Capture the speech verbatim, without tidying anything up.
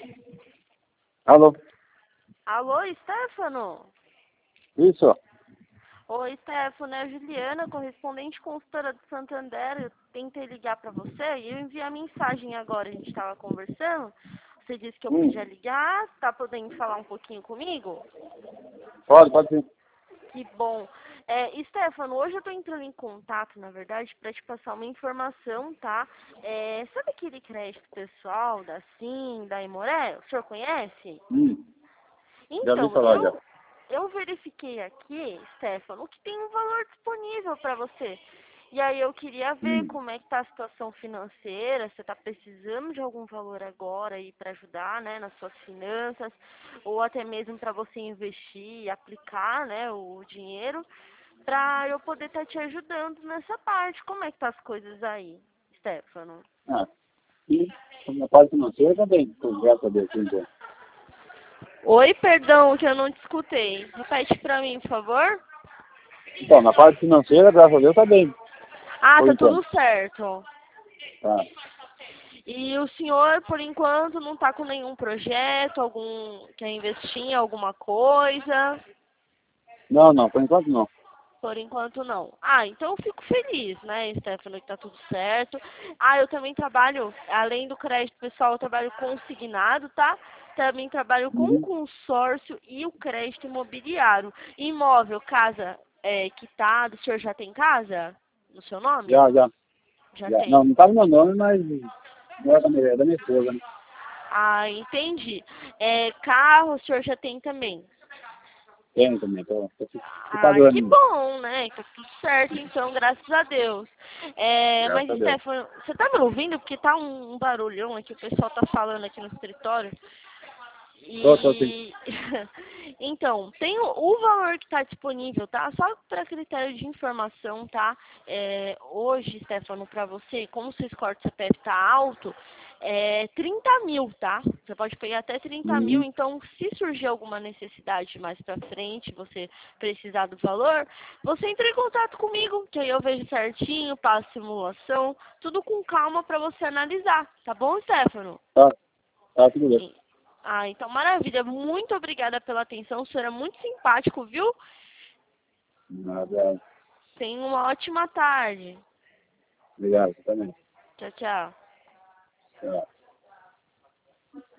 Alô? Alô, Stefano? Isso? Oi, Stefano, é a Juliana, correspondente consultora do Santander. Eu tentei ligar para você e eu enviei a mensagem agora, a gente estava conversando. Você disse que eu Hum. podia ligar, tá podendo falar um pouquinho comigo? Pode, pode sim. Que bom. É, Stefano, hoje eu estou entrando em contato, na verdade, para te passar uma informação, tá? É, sabe aquele crédito pessoal da Sim, da Imoré? O senhor conhece? Hum. Já ouvi Então, falar já. eu, eu verifiquei aqui, Stefano, que tem um valor disponível para você. E aí eu queria ver Hum. como é que tá a situação financeira, você está precisando de algum valor agora aí para ajudar, né, nas suas finanças, ou até mesmo para você investir, aplicar, né, o dinheiro, para eu poder estar te ajudando nessa parte. Como é que tá as coisas aí, Stefano? Ah, e na parte financeira também, com graças a Deus, sim, então. Oi, perdão, que eu não te escutei. Repete para mim, por favor. Então, na parte financeira, graças a Deus, tá bem, Ah, por tá tudo enquanto. certo. Tá. E o senhor, por enquanto, não está com nenhum projeto, algum quer investir em alguma coisa? Não, não, por enquanto não. Por enquanto não. Ah, então eu fico feliz, né, Stefano, que tá tudo certo. Ah, eu também trabalho, além do crédito pessoal, eu trabalho consignado, tá? Também trabalho com Uhum. consórcio e o crédito imobiliário. Imóvel, casa é, quitada, o senhor já tem casa no seu nome? Já, já, Já já. Não, tem. não tá no meu nome, mas não é da minha, é da minha esposa, né? Ah, entendi. É, carro o senhor já tem também. Tem também, tô, tô, tô Ah, pagando que ainda. bom, né? Tá tudo certo, então, graças a Deus. É, Graças a mas, Deus. Stefano, você tá me ouvindo? Porque tá um, um barulhão aqui, o pessoal tá falando aqui no escritório. Tô, tô sim. E então, tem o, o valor que está disponível, tá? Só para critério de informação, tá? É, hoje, Stefano, para você, como o seu score de C P F está alto, é trinta mil, tá? Você pode pegar até trinta mil, Uhum. então se surgir alguma necessidade mais para frente, você precisar do valor, você entra em contato comigo, que aí eu vejo certinho, passo simulação, tudo com calma para você analisar, tá bom, Stefano? Tá, tá tudo bem. Ah, então maravilha. Muito obrigada pela atenção. O senhor é muito simpático, viu? Nada, Tenha uma ótima tarde. obrigado, você também. Tchau, tchau. Tchau.